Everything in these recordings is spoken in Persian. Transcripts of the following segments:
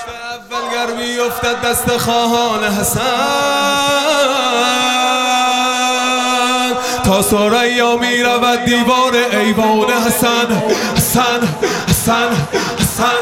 اول گرمی افتد دست خواهان حسن تا ثریا می رود دیوار ایوان حسن حسن حسن حسن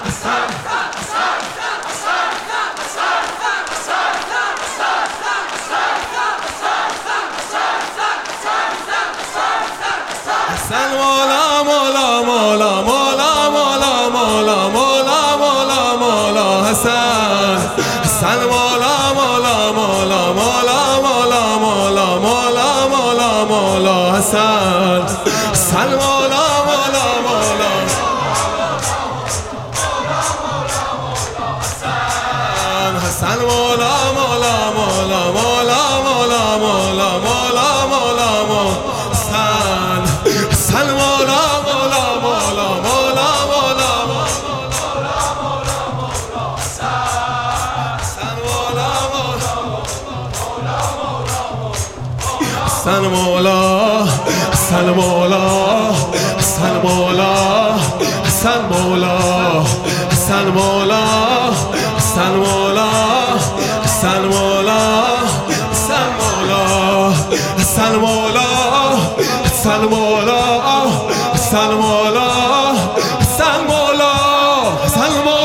حسن مولا مولا مولا مولا مولا مولا مولا مولا مولا حسن حسن مولا مولا مولا مولا مولا مولا مولا مولا مولا حسن حسن مولا مولا مولا حسن مولا مولا مولا مولا مولا مولا مولا مولا مولا حسن حسن مولا مولا مولا مولا مولا حسن مولا حسن مولا حسن مولا حسن مولا حسن مولا حسن مولا حسن مولا حسن مولا حسن مولا حسن مولا حسن مولا حسن مولا حسن مولا حسن مولا